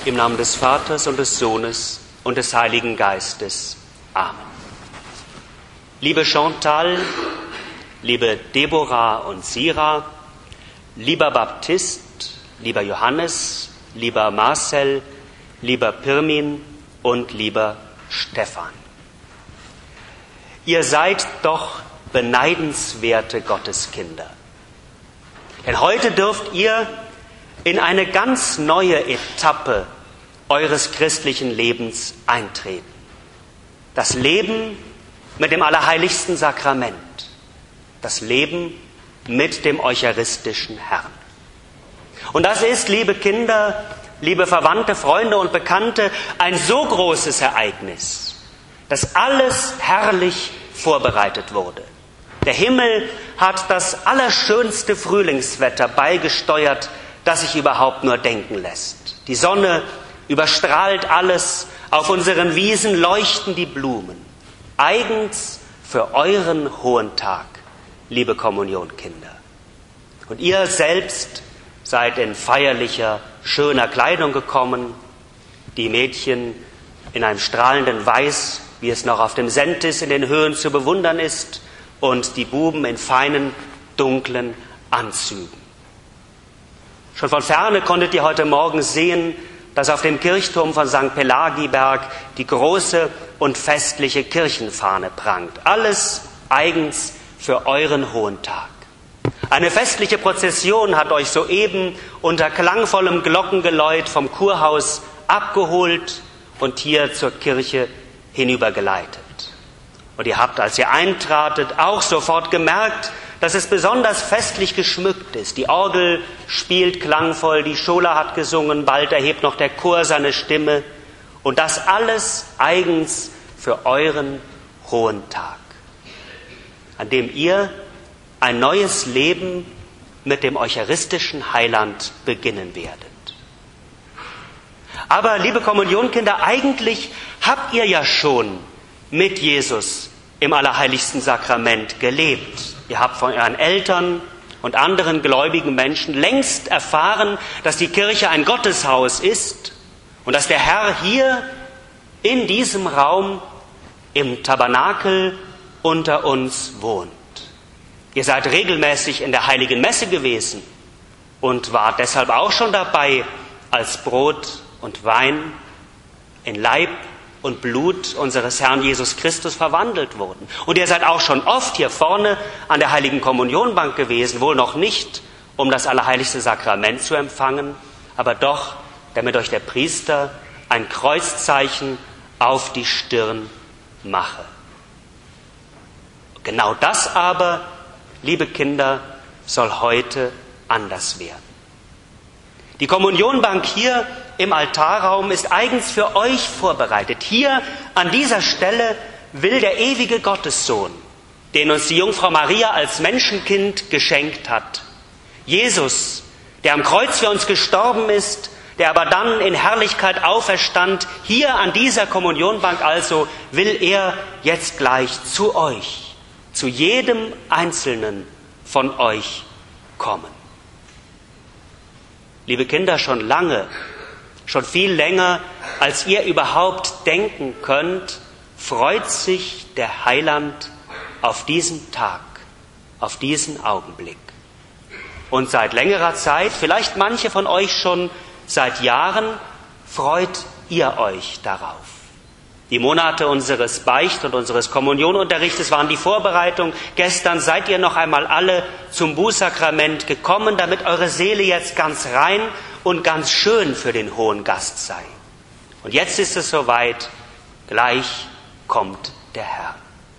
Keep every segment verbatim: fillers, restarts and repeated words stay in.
Im Namen des Vaters und des Sohnes und des Heiligen Geistes. Amen. Liebe Chantal, liebe Deborah und Sira, lieber Baptist, lieber Johannes, lieber Marcel, lieber Pirmin und lieber Stefan. Ihr seid doch beneidenswerte Gotteskinder. Denn heute dürft ihr in eine ganz neue Etappe eures christlichen Lebens eintreten. Das Leben mit dem allerheiligsten Sakrament. Das Leben mit dem eucharistischen Herrn. Und das ist, liebe Kinder, liebe Verwandte, Freunde und Bekannte, ein so großes Ereignis, dass alles herrlich vorbereitet wurde. Der Himmel hat das allerschönste Frühlingswetter beigesteuert, das sich überhaupt nur denken lässt. Die Sonne überstrahlt alles, auf unseren Wiesen leuchten die Blumen. Eigens für euren hohen Tag, liebe Kommunionkinder. Und ihr selbst seid in feierlicher, schöner Kleidung gekommen, die Mädchen in einem strahlenden Weiß, wie es noch auf dem Sentis in den Höhen zu bewundern ist, und die Buben in feinen, dunklen Anzügen. Schon von Ferne konntet ihr heute Morgen sehen, dass auf dem Kirchturm von Sankt Pelagiberg die große und festliche Kirchenfahne prangt. Alles eigens für euren hohen Tag. Eine festliche Prozession hat euch soeben unter klangvollem Glockengeläut vom Kurhaus abgeholt und hier zur Kirche hinübergeleitet. Und ihr habt, als ihr eintratet, auch sofort gemerkt, dass es besonders festlich geschmückt ist. Die Orgel spielt klangvoll, die Schola hat gesungen, bald erhebt noch der Chor seine Stimme. Und das alles eigens für euren hohen Tag, an dem ihr ein neues Leben mit dem eucharistischen Heiland beginnen werdet. Aber, liebe Kommunionkinder, eigentlich habt ihr ja schon mit Jesus im allerheiligsten Sakrament gelebt. Ihr habt von euren Eltern und anderen gläubigen Menschen längst erfahren, dass die Kirche ein Gotteshaus ist und dass der Herr hier in diesem Raum im Tabernakel unter uns wohnt. Ihr seid regelmäßig in der Heiligen Messe gewesen und wart deshalb auch schon dabei, als Brot und Wein in Leib und Blut unseres Herrn Jesus Christus verwandelt wurden. Und ihr seid auch schon oft hier vorne an der Heiligen Kommunionbank gewesen, wohl noch nicht, um das allerheiligste Sakrament zu empfangen, aber doch, damit euch der Priester ein Kreuzzeichen auf die Stirn mache. Genau das aber, liebe Kinder, soll heute anders werden. Die Kommunionbank hier im Altarraum ist eigens für euch vorbereitet. Hier an dieser Stelle will der ewige Gottessohn, den uns die Jungfrau Maria als Menschenkind geschenkt hat, Jesus, der am Kreuz für uns gestorben ist, der aber dann in Herrlichkeit auferstand, hier an dieser Kommunionbank also will er jetzt gleich zu euch, zu jedem Einzelnen von euch kommen. Liebe Kinder, schon lange, schon viel länger, als ihr überhaupt denken könnt, freut sich der Heiland auf diesen Tag, auf diesen Augenblick. Und seit längerer Zeit, vielleicht manche von euch schon seit Jahren, freut ihr euch darauf. Die Monate unseres Beicht- und unseres Kommunionunterrichtes waren die Vorbereitung. Gestern seid ihr noch einmal alle zum Bußsakrament gekommen, damit eure Seele jetzt ganz rein und ganz schön für den hohen Gast sei. Und jetzt ist es soweit, gleich kommt der Herr.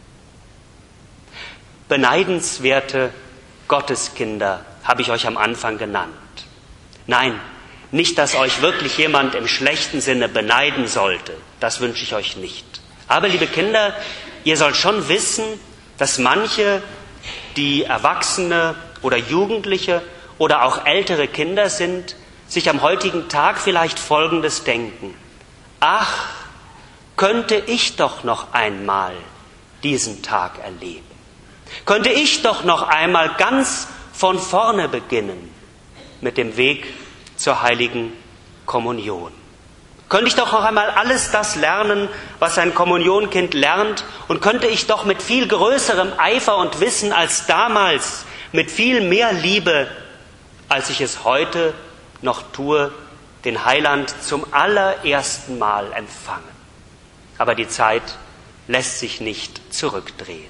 Beneidenswerte Gotteskinder habe ich euch am Anfang genannt. Nein, nicht, dass euch wirklich jemand im schlechten Sinne beneiden sollte. Das wünsche ich euch nicht. Aber, liebe Kinder, ihr sollt schon wissen, dass manche, die Erwachsene oder Jugendliche oder auch ältere Kinder sind, sich am heutigen Tag vielleicht Folgendes denken. Ach, könnte ich doch noch einmal diesen Tag erleben. Könnte ich doch noch einmal ganz von vorne beginnen mit dem Weg zur heiligen Kommunion. könnte ich doch noch einmal alles das lernen, was ein Kommunionkind lernt, und könnte ich doch mit viel größerem Eifer und Wissen als damals, mit viel mehr Liebe, als ich es heute noch tue, den Heiland zum allerersten Mal empfangen. Aber die Zeit lässt sich nicht zurückdrehen.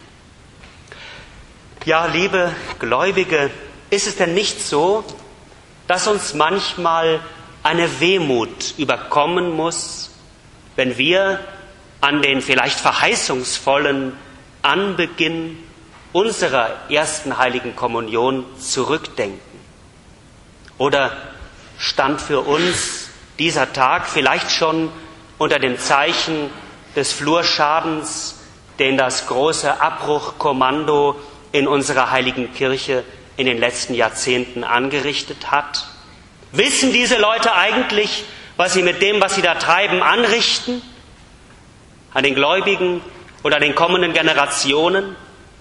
Ja, liebe Gläubige, ist es denn nicht so, dass uns manchmal eine Wehmut überkommen muss, wenn wir an den vielleicht verheißungsvollen Anbeginn unserer ersten heiligen Kommunion zurückdenken? Oder stand für uns dieser Tag vielleicht schon unter dem Zeichen des Flurschadens, den das große Abbruchkommando in unserer heiligen Kirche in den letzten Jahrzehnten angerichtet hat? Wissen diese Leute eigentlich, was sie mit dem, was sie da treiben, anrichten? An den Gläubigen oder an den kommenden Generationen?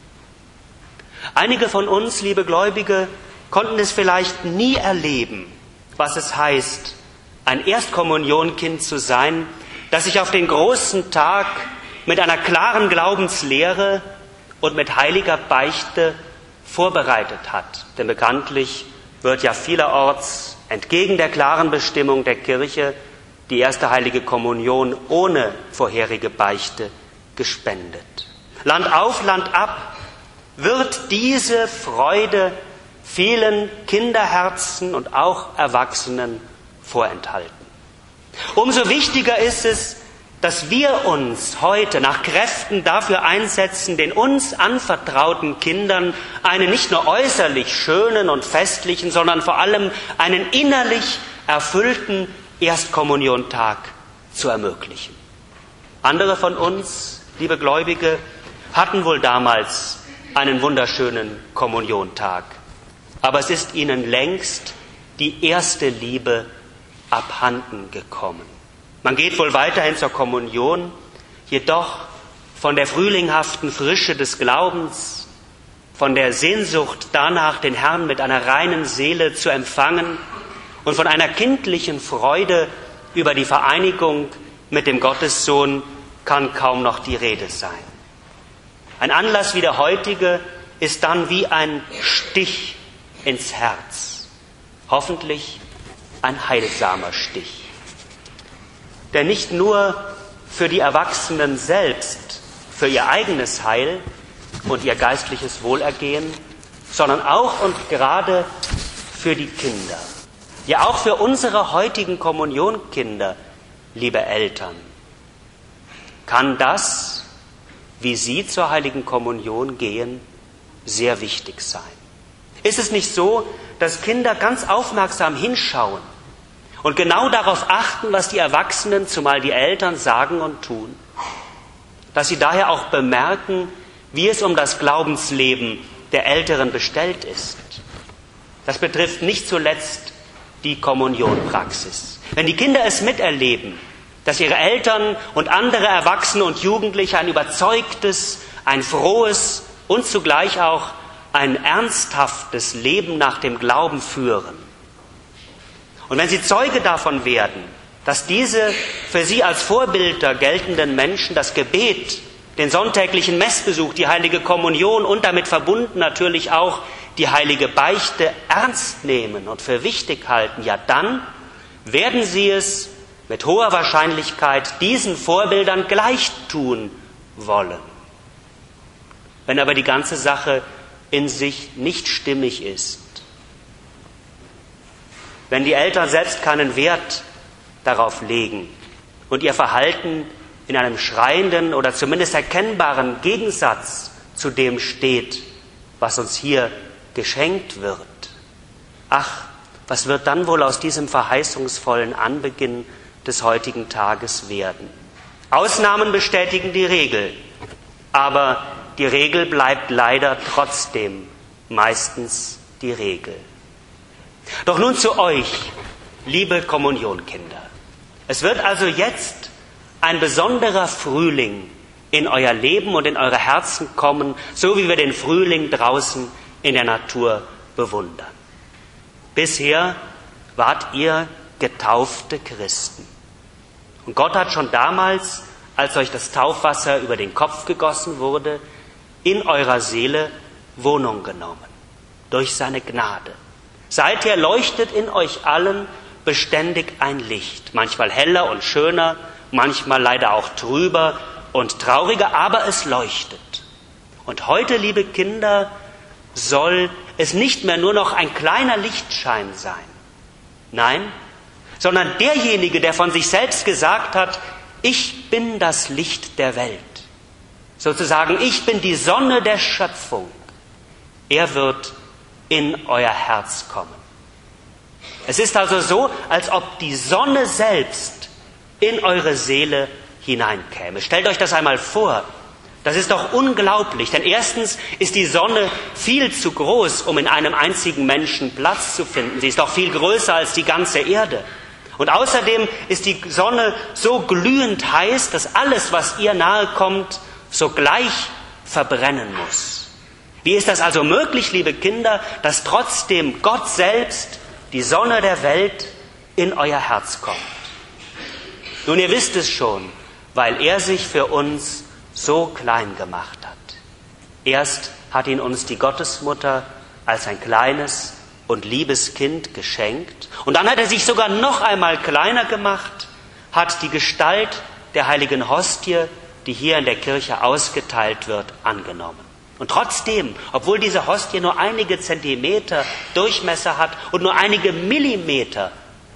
Einige von uns, liebe Gläubige, konnten es vielleicht nie erleben, was es heißt, ein Erstkommunionkind zu sein, das sich auf den großen Tag mit einer klaren Glaubenslehre und mit heiliger Beichte vorbereitet hat. Denn bekanntlich wird ja vielerorts entgegen der klaren Bestimmung der Kirche die erste heilige Kommunion ohne vorherige Beichte gespendet. Land auf, Land ab wird diese Freude vielen Kinderherzen und auch Erwachsenen vorenthalten. Umso wichtiger ist es, dass wir uns heute nach Kräften dafür einsetzen, den uns anvertrauten Kindern einen nicht nur äußerlich schönen und festlichen, sondern vor allem einen innerlich erfüllten Erstkommuniontag zu ermöglichen. Andere von uns, liebe Gläubige, hatten wohl damals einen wunderschönen Kommuniontag, aber es ist ihnen längst die erste Liebe abhanden gekommen. Man geht wohl weiterhin zur Kommunion, jedoch von der frühlingshaften Frische des Glaubens, von der Sehnsucht danach, den Herrn mit einer reinen Seele zu empfangen und von einer kindlichen Freude über die Vereinigung mit dem Gottessohn kann kaum noch die Rede sein. Ein Anlass wie der heutige ist dann wie ein Stich ins Herz, hoffentlich ein heilsamer Stich. Denn nicht nur für die Erwachsenen selbst, für ihr eigenes Heil und ihr geistliches Wohlergehen, sondern auch und gerade für die Kinder. Ja, auch für unsere heutigen Kommunionkinder, liebe Eltern, kann das, wie sie zur heiligen Kommunion gehen, sehr wichtig sein. Ist es nicht so, dass Kinder ganz aufmerksam hinschauen und genau darauf achten, was die Erwachsenen, zumal die Eltern, sagen und tun? Dass sie daher auch bemerken, wie es um das Glaubensleben der Älteren bestellt ist. Das betrifft nicht zuletzt die Kommunionpraxis. Wenn die Kinder es miterleben, dass ihre Eltern und andere Erwachsene und Jugendliche ein überzeugtes, ein frohes und zugleich auch ein ernsthaftes Leben nach dem Glauben führen. Und wenn sie Zeuge davon werden, dass diese für sie als Vorbilder geltenden Menschen das Gebet, den sonntäglichen Messbesuch, die heilige Kommunion und damit verbunden natürlich auch die heilige Beichte ernst nehmen und für wichtig halten, ja dann werden sie es mit hoher Wahrscheinlichkeit diesen Vorbildern gleich tun wollen. Wenn aber die ganze Sache in sich nicht stimmig ist, wenn die Eltern selbst keinen Wert darauf legen und ihr Verhalten in einem schreienden oder zumindest erkennbaren Gegensatz zu dem steht, was uns hier geschenkt wird, ach, was wird dann wohl aus diesem verheißungsvollen Anbeginn des heutigen Tages werden? Ausnahmen bestätigen die Regel, aber die Regel bleibt leider trotzdem meistens die Regel. Doch nun zu euch, liebe Kommunionkinder. Es wird also jetzt ein besonderer Frühling in euer Leben und in eure Herzen kommen, so wie wir den Frühling draußen in der Natur bewundern. Bisher wart ihr getaufte Christen. Und Gott hat schon damals, als euch das Taufwasser über den Kopf gegossen wurde, in eurer Seele Wohnung genommen, durch seine Gnade. Seither leuchtet in euch allen beständig ein Licht, manchmal heller und schöner, manchmal leider auch trüber und trauriger, aber es leuchtet. Und heute, liebe Kinder, soll es nicht mehr nur noch ein kleiner Lichtschein sein. Nein, sondern derjenige, der von sich selbst gesagt hat, ich bin das Licht der Welt. Sozusagen, ich bin die Sonne der Schöpfung. Er wird in euer Herz kommen. Es ist also so, als ob die Sonne selbst in eure Seele hineinkäme. Stellt euch das einmal vor. Das ist doch unglaublich, denn erstens ist die Sonne viel zu groß, um in einem einzigen Menschen Platz zu finden. Sie ist doch viel größer als die ganze Erde. Und außerdem ist die Sonne so glühend heiß, dass alles, was ihr nahe kommt, sogleich verbrennen muss. Wie ist das also möglich, liebe Kinder, dass trotzdem Gott selbst, die Sonne der Welt, in euer Herz kommt? Nun, ihr wisst es schon, weil er sich für uns so klein gemacht hat. Erst hat ihn uns die Gottesmutter als ein kleines und liebes Kind geschenkt. Und dann hat er sich sogar noch einmal kleiner gemacht, hat die Gestalt der heiligen Hostie, die hier in der Kirche ausgeteilt wird, angenommen. Und trotzdem, obwohl diese Hostie nur einige Zentimeter Durchmesser hat und nur einige Millimeter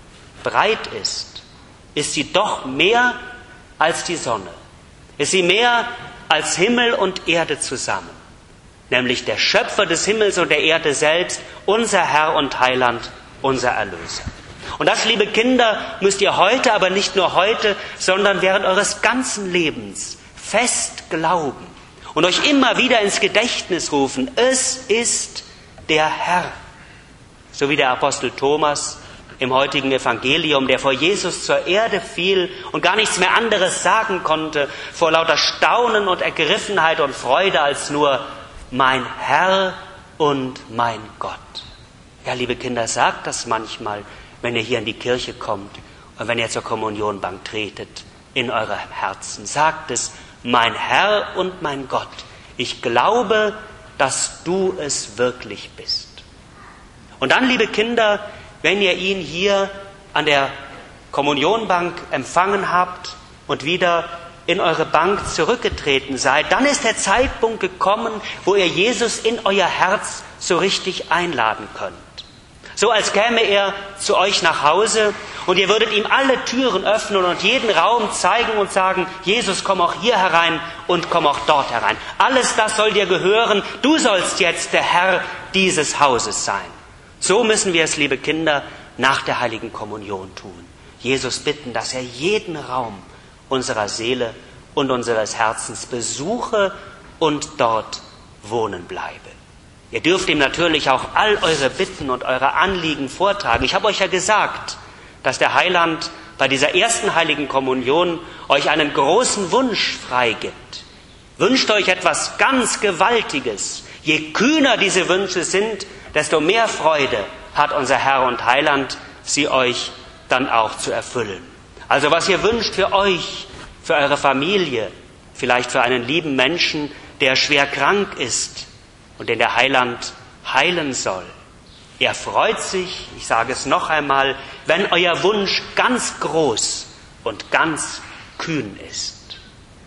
breit ist, ist sie doch mehr als die Sonne. Ist sie mehr als Himmel und Erde zusammen, nämlich der Schöpfer des Himmels und der Erde selbst, unser Herr und Heiland, unser Erlöser. Und das, liebe Kinder, müsst ihr heute, aber nicht nur heute, sondern während eures ganzen Lebens fest glauben und euch immer wieder ins Gedächtnis rufen, es ist der Herr. So wie der Apostel Thomas im heutigen Evangelium, der vor Jesus zur Erde fiel und gar nichts mehr anderes sagen konnte, vor lauter Staunen und Ergriffenheit und Freude als nur mein Herr und mein Gott. Ja, liebe Kinder, sagt das manchmal, wenn ihr hier in die Kirche kommt und wenn ihr zur Kommunionbank tretet, in eure Herzen. Sagt es, mein Herr und mein Gott, ich glaube, dass du es wirklich bist. Und dann, liebe Kinder, wenn ihr ihn hier an der Kommunionbank empfangen habt und wieder in eure Bank zurückgetreten seid, dann ist der Zeitpunkt gekommen, wo ihr Jesus in euer Herz so richtig einladen könnt. So als käme er zu euch nach Hause und ihr würdet ihm alle Türen öffnen und jeden Raum zeigen und sagen, Jesus, komm auch hier herein und komm auch dort herein. Alles das soll dir gehören, du sollst jetzt der Herr dieses Hauses sein. So müssen wir es, liebe Kinder, nach der Heiligen Kommunion tun. Jesus bitten, dass er jeden Raum unserer Seele und unseres Herzens besuche und dort wohnen bleibe. Ihr dürft ihm natürlich auch all eure Bitten und eure Anliegen vortragen. Ich habe euch ja gesagt, dass der Heiland bei dieser ersten Heiligen Kommunion euch einen großen Wunsch freigibt. Wünscht euch etwas ganz Gewaltiges. Je kühner diese Wünsche sind, desto mehr Freude hat unser Herr und Heiland, sie euch dann auch zu erfüllen. Also was ihr wünscht für euch, für eure Familie, vielleicht für einen lieben Menschen, der schwer krank ist und den der Heiland heilen soll. Er freut sich, ich sage es noch einmal, wenn euer Wunsch ganz groß und ganz kühn ist.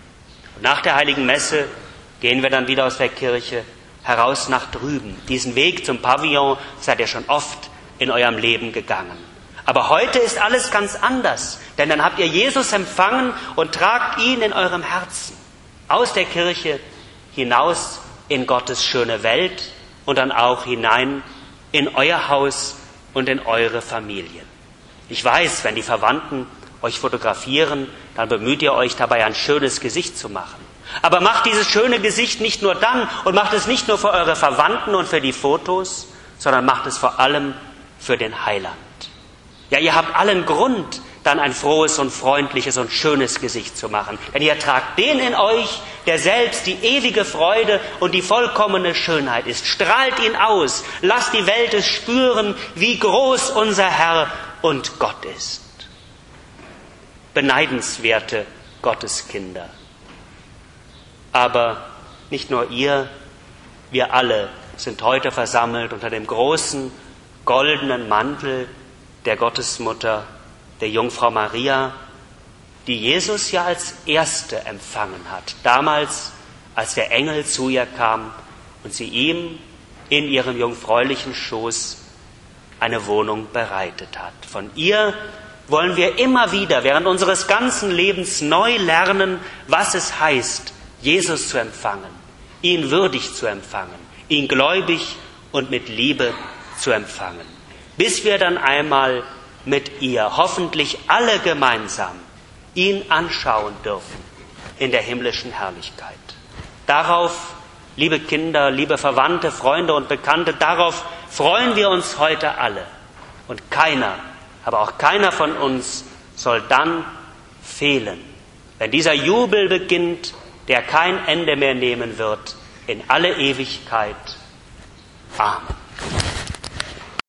Und nach der Heiligen Messe gehen wir dann wieder aus der Kirche heraus nach drüben. Diesen Weg zum Pavillon seid ihr schon oft in eurem Leben gegangen. Aber heute ist alles ganz anders, denn dann habt ihr Jesus empfangen und tragt ihn in eurem Herzen aus der Kirche hinaus in Gottes schöne Welt und dann auch hinein in euer Haus und in eure Familien. Ich weiß, wenn die Verwandten euch fotografieren, dann bemüht ihr euch dabei, ein schönes Gesicht zu machen. Aber macht dieses schöne Gesicht nicht nur dann und macht es nicht nur für eure Verwandten und für die Fotos, sondern macht es vor allem für den Heiland. Ja, ihr habt allen Grund, dann ein frohes und freundliches und schönes Gesicht zu machen. Denn ihr tragt den in euch, der selbst die ewige Freude und die vollkommene Schönheit ist. Strahlt ihn aus, lasst die Welt es spüren, wie groß unser Herr und Gott ist. beneidenswerte Gotteskinder. Aber nicht nur ihr, wir alle sind heute versammelt unter dem großen goldenen Mantel der Gottesmutter, der Jungfrau Maria, die Jesus ja als Erste empfangen hat, damals, als der Engel zu ihr kam und sie ihm in ihrem jungfräulichen Schoß eine Wohnung bereitet hat. Von ihr wollen wir immer wieder während unseres ganzen Lebens neu lernen, was es heißt, Jesus zu empfangen, ihn würdig zu empfangen, ihn gläubig und mit Liebe zu empfangen, bis wir dann einmal mit ihr, hoffentlich alle gemeinsam, ihn anschauen dürfen in der himmlischen Herrlichkeit. Darauf, liebe Kinder, liebe Verwandte, Freunde und Bekannte, darauf freuen wir uns heute alle. Und keiner, aber auch keiner von uns soll dann fehlen, wenn dieser Jubel beginnt, der kein Ende mehr nehmen wird, in alle Ewigkeit. Amen.